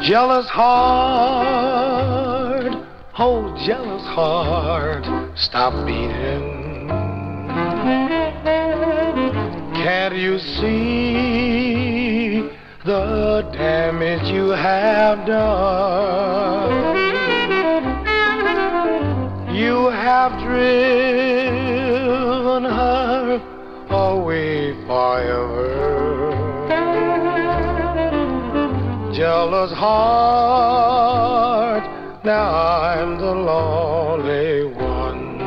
Jealous heart, oh jealous heart, stop beating. Can't you see the damage you have done? You have driven her away forever. Jealous heart, now I'm the lonely one.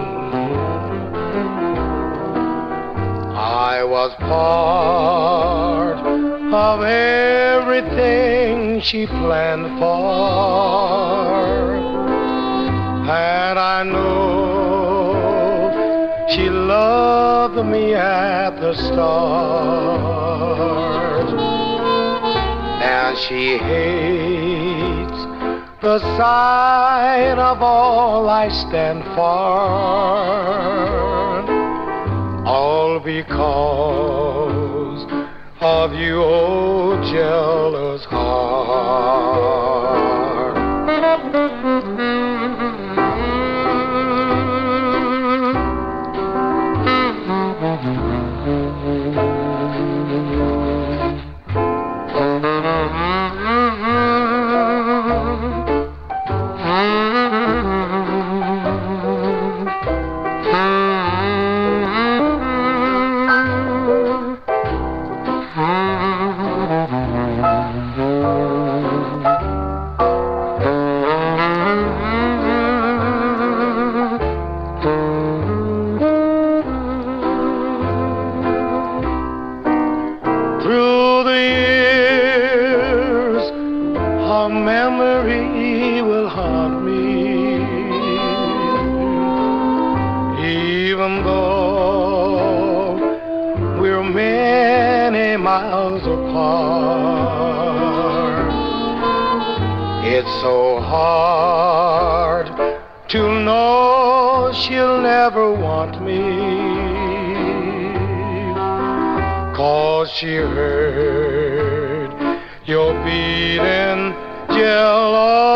I was part of everything she planned for, and I know she loved me at the start. And she hates the sight of all I stand for, all because of you, oh jealous heart. Through the years, her memory will haunt me, even though we're many miles apart. It's so hard to know she'll never want me, 'cause she heard your beating jealous